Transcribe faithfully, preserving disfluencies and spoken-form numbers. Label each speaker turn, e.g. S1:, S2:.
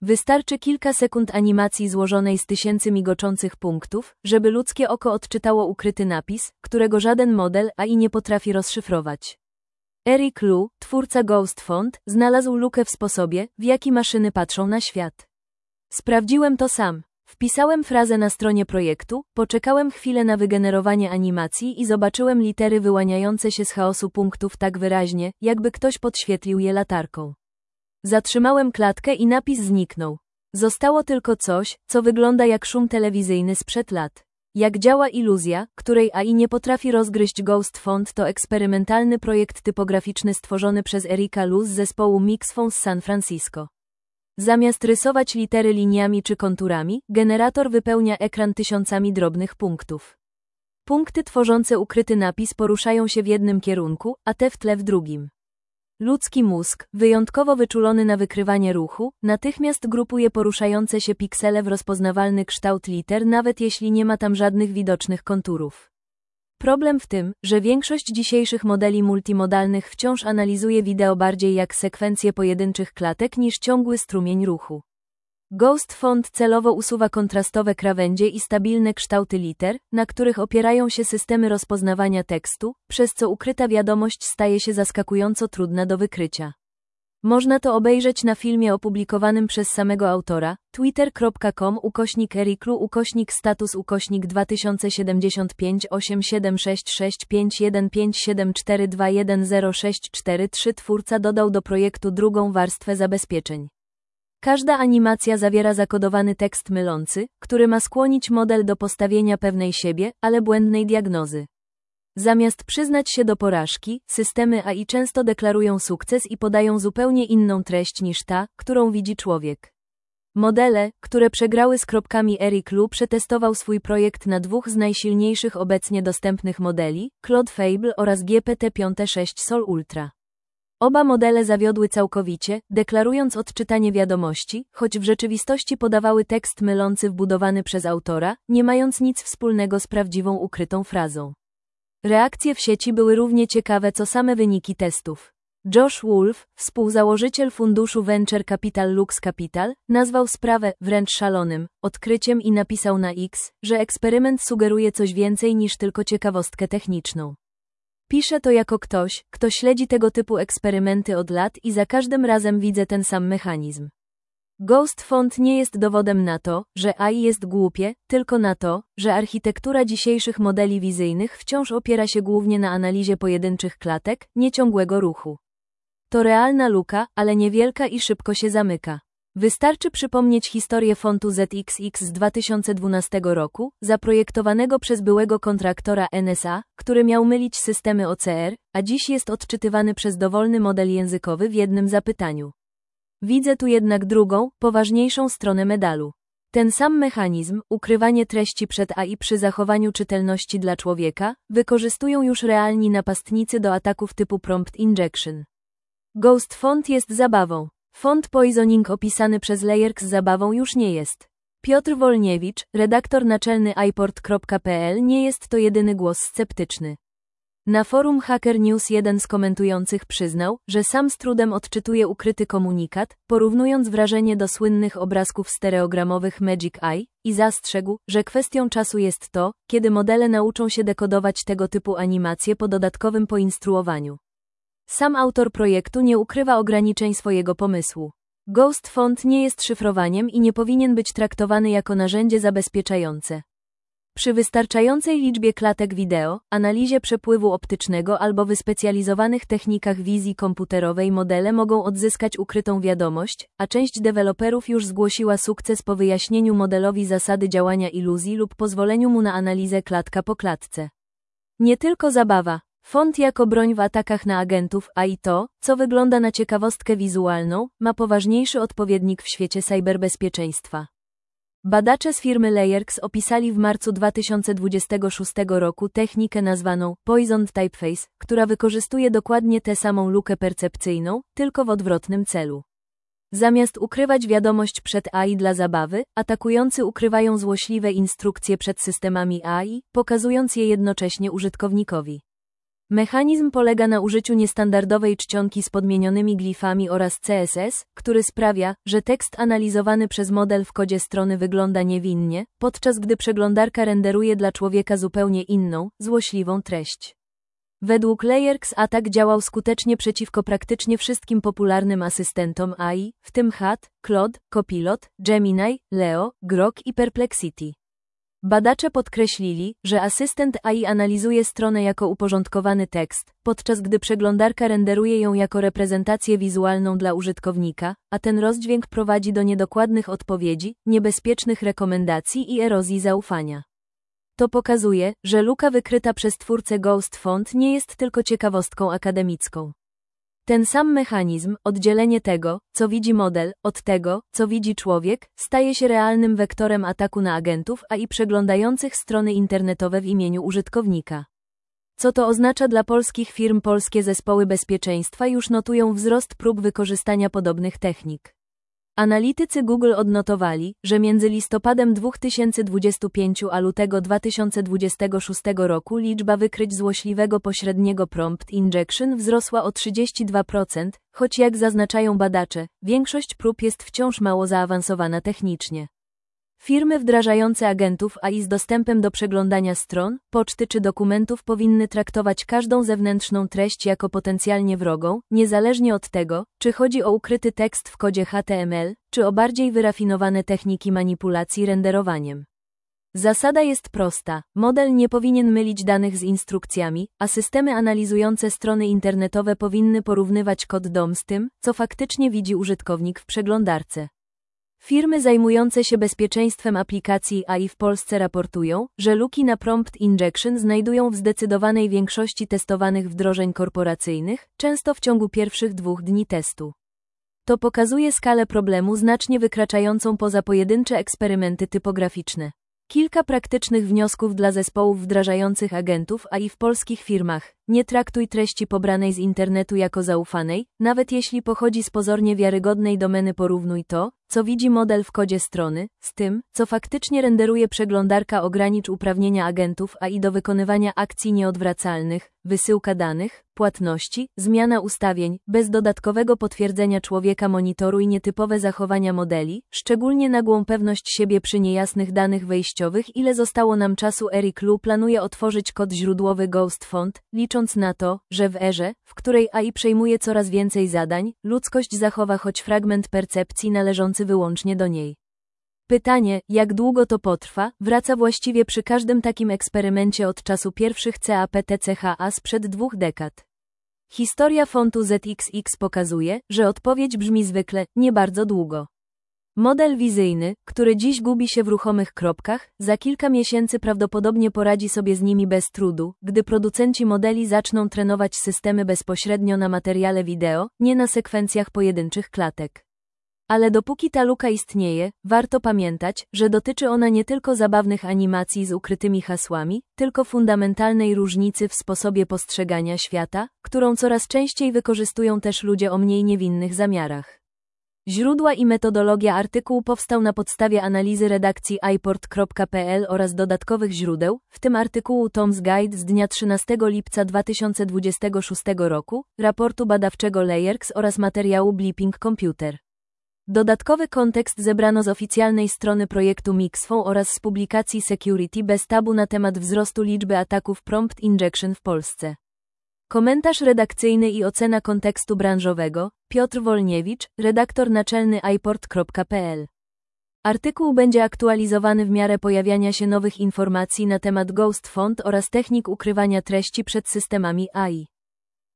S1: Wystarczy kilka sekund animacji złożonej z tysięcy migoczących punktów, żeby ludzkie oko odczytało ukryty napis, którego żaden model A I nie potrafi rozszyfrować. Eric Liu, twórca Ghost Font, znalazł lukę w sposobie, w jaki maszyny patrzą na świat. Sprawdziłem to sam. Wpisałem frazę na stronie projektu, poczekałem chwilę na wygenerowanie animacji i zobaczyłem litery wyłaniające się z chaosu punktów tak wyraźnie, jakby ktoś podświetlił je latarką. Zatrzymałem klatkę i napis zniknął. Zostało tylko coś, co wygląda jak szum telewizyjny sprzed lat. Jak działa iluzja, której A I nie potrafi rozgryźć. Ghost Font to eksperymentalny projekt typograficzny stworzony przez Erica Liu z zespołu Mixfont z San Francisco. Zamiast rysować litery liniami czy konturami, generator wypełnia ekran tysiącami drobnych punktów. Punkty tworzące ukryty napis poruszają się w jednym kierunku, a te w tle w drugim. Ludzki mózg, wyjątkowo wyczulony na wykrywanie ruchu, natychmiast grupuje poruszające się piksele w rozpoznawalny kształt liter, nawet jeśli nie ma tam żadnych widocznych konturów. Problem w tym, że większość dzisiejszych modeli multimodalnych wciąż analizuje wideo bardziej jak sekwencję pojedynczych klatek niż ciągły strumień ruchu. Ghost Font celowo usuwa kontrastowe krawędzie i stabilne kształty liter, na których opierają się systemy rozpoznawania tekstu, przez co ukryta wiadomość staje się zaskakująco trudna do wykrycia. Można to obejrzeć na filmie opublikowanym przez samego autora, twitter kropka com ukośnik ericlu ukośnik status ukośnik dwa tysiące siedemdziesiąt pięć osiem siedem sześć sześć pięć jeden pięć siedem cztery dwa jeden zero sześć cztery trzy. Twórca dodał do projektu drugą warstwę zabezpieczeń. Każda animacja zawiera zakodowany tekst mylący, który ma skłonić model do postawienia pewnej siebie, ale błędnej diagnozy. Zamiast przyznać się do porażki, systemy A I często deklarują sukces i podają zupełnie inną treść niż ta, którą widzi człowiek. Modele, które przegrały z kropkami. Eric Liu przetestował swój projekt na dwóch z najsilniejszych obecnie dostępnych modeli, Claude Fable oraz G P T pięć sześć Sol Ultra. Oba modele zawiodły całkowicie, deklarując odczytanie wiadomości, choć w rzeczywistości podawały tekst mylący wbudowany przez autora, nie mając nic wspólnego z prawdziwą ukrytą frazą. Reakcje w sieci były równie ciekawe co same wyniki testów. Josh Wolf, współzałożyciel funduszu Venture Capital Lux Capital, nazwał sprawę wręcz szalonym odkryciem i napisał na X, że eksperyment sugeruje coś więcej niż tylko ciekawostkę techniczną. Piszę to jako ktoś, kto śledzi tego typu eksperymenty od lat i za każdym razem widzę ten sam mechanizm. Ghost Font nie jest dowodem na to, że A I jest głupie, tylko na to, że architektura dzisiejszych modeli wizyjnych wciąż opiera się głównie na analizie pojedynczych klatek, nieciągłego ruchu. To realna luka, ale niewielka i szybko się zamyka. Wystarczy przypomnieć historię fontu Z X X z dwa tysiące dwunastego roku, zaprojektowanego przez byłego kontraktora N S A, który miał mylić systemy O C R, a dziś jest odczytywany przez dowolny model językowy w jednym zapytaniu. Widzę tu jednak drugą, poważniejszą stronę medalu. Ten sam mechanizm, ukrywanie treści przed A I przy zachowaniu czytelności dla człowieka, wykorzystują już realni napastnicy do ataków typu prompt injection. Ghost Font jest zabawą. Font poisoning opisany przez Layerx zabawą już nie jest. Piotr Wolniewicz, redaktor naczelny iPort kropka p l, nie jest to jedyny głos sceptyczny. Na forum Hacker News jeden z komentujących przyznał, że sam z trudem odczytuje ukryty komunikat, porównując wrażenie do słynnych obrazków stereogramowych Magic Eye, i zastrzegł, że kwestią czasu jest to, kiedy modele nauczą się dekodować tego typu animacje po dodatkowym poinstruowaniu. Sam autor projektu nie ukrywa ograniczeń swojego pomysłu. Ghost Font nie jest szyfrowaniem i nie powinien być traktowany jako narzędzie zabezpieczające. Przy wystarczającej liczbie klatek wideo, analizie przepływu optycznego albo wyspecjalizowanych technikach wizji komputerowej modele mogą odzyskać ukrytą wiadomość, a część deweloperów już zgłosiła sukces po wyjaśnieniu modelowi zasady działania iluzji lub pozwoleniu mu na analizę klatka po klatce. Nie tylko zabawa. Font jako broń w atakach na agentów, a i to, co wygląda na ciekawostkę wizualną, ma poważniejszy odpowiednik w świecie cyberbezpieczeństwa. Badacze z firmy Layerx opisali w marcu dwa tysiące dwudziestego szóstego roku technikę nazwaną Poisoned Typeface, która wykorzystuje dokładnie tę samą lukę percepcyjną, tylko w odwrotnym celu. Zamiast ukrywać wiadomość przed A I dla zabawy, atakujący ukrywają złośliwe instrukcje przed systemami A I, pokazując je jednocześnie użytkownikowi. Mechanizm polega na użyciu niestandardowej czcionki z podmienionymi glifami oraz C S S, który sprawia, że tekst analizowany przez model w kodzie strony wygląda niewinnie, podczas gdy przeglądarka renderuje dla człowieka zupełnie inną, złośliwą treść. Według LayerX atak działał skutecznie przeciwko praktycznie wszystkim popularnym asystentom A I, w tym Chat, Claude, Copilot, Gemini, Leo, Grok i Perplexity. Badacze podkreślili, że asystent A I analizuje stronę jako uporządkowany tekst, podczas gdy przeglądarka renderuje ją jako reprezentację wizualną dla użytkownika, a ten rozdźwięk prowadzi do niedokładnych odpowiedzi, niebezpiecznych rekomendacji i erozji zaufania. To pokazuje, że luka wykryta przez twórcę Ghost Font nie jest tylko ciekawostką akademicką. Ten sam mechanizm, oddzielenie tego, co widzi model, od tego, co widzi człowiek, staje się realnym wektorem ataku na agentów A I przeglądających strony internetowe w imieniu użytkownika. Co to oznacza dla polskich firm? Polskie zespoły bezpieczeństwa już notują wzrost prób wykorzystania podobnych technik. Analitycy Google odnotowali, że między listopadem dwa tysiące dwudziestym piątym a lutego dwa tysiące dwudziestego szóstego roku liczba wykryć złośliwego pośredniego prompt injection wzrosła o trzydzieści dwa procent, choć jak zaznaczają badacze, większość prób jest wciąż mało zaawansowana technicznie. Firmy wdrażające agentów A I z dostępem do przeglądania stron, poczty czy dokumentów powinny traktować każdą zewnętrzną treść jako potencjalnie wrogą, niezależnie od tego, czy chodzi o ukryty tekst w kodzie H T M L, czy o bardziej wyrafinowane techniki manipulacji renderowaniem. Zasada jest prosta, model nie powinien mylić danych z instrukcjami, a systemy analizujące strony internetowe powinny porównywać kod D O M z tym, co faktycznie widzi użytkownik w przeglądarce. Firmy zajmujące się bezpieczeństwem aplikacji A I w Polsce raportują, że luki na prompt injection znajdują w zdecydowanej większości testowanych wdrożeń korporacyjnych, często w ciągu pierwszych dwóch dni testu. To pokazuje skalę problemu znacznie wykraczającą poza pojedyncze eksperymenty typograficzne. Kilka praktycznych wniosków dla zespołów wdrażających agentów A I w polskich firmach. Nie traktuj treści pobranej z internetu jako zaufanej, nawet jeśli pochodzi z pozornie wiarygodnej domeny. Porównuj to, co widzi model w kodzie strony, z tym, co faktycznie renderuje przeglądarka. Ogranicz uprawnienia agentów A I do wykonywania akcji nieodwracalnych, wysyłka danych, płatności, zmiana ustawień, bez dodatkowego potwierdzenia człowieka. Monitoruj nietypowe zachowania modeli, szczególnie nagłą pewność siebie przy niejasnych danych wejściowych. Ile zostało nam czasu? Eric Liu planuje otworzyć kod źródłowy Ghost Font, licząc na to, że w erze, w której A I przejmuje coraz więcej zadań, ludzkość zachowa choć fragment percepcji należący wyłącznie do niej. Pytanie, jak długo to potrwa, wraca właściwie przy każdym takim eksperymencie od czasu pierwszych C A P T C H A sprzed dwóch dekad. Historia fontu Z X X pokazuje, że odpowiedź brzmi zwykle, nie bardzo długo. Model wizyjny, który dziś gubi się w ruchomych kropkach, za kilka miesięcy prawdopodobnie poradzi sobie z nimi bez trudu, gdy producenci modeli zaczną trenować systemy bezpośrednio na materiale wideo, nie na sekwencjach pojedynczych klatek. Ale dopóki ta luka istnieje, warto pamiętać, że dotyczy ona nie tylko zabawnych animacji z ukrytymi hasłami, tylko fundamentalnej różnicy w sposobie postrzegania świata, którą coraz częściej wykorzystują też ludzie o mniej niewinnych zamiarach. Źródła i metodologia. Artykuł powstał na podstawie analizy redakcji iPort kropka p l oraz dodatkowych źródeł, w tym artykułu Tom's Guide z dnia trzynastego lipca dwa tysiące dwudziestego szóstego roku, raportu badawczego LayerX oraz materiału Blipping Computer. Dodatkowy kontekst zebrano z oficjalnej strony projektu Mixphone oraz z publikacji Security Bez Tabu na temat wzrostu liczby ataków prompt injection w Polsce. Komentarz redakcyjny i ocena kontekstu branżowego. Piotr Wolniewicz, redaktor naczelny iPort kropka p l. Artykuł będzie aktualizowany w miarę pojawiania się nowych informacji na temat Ghost Font oraz technik ukrywania treści przed systemami A I.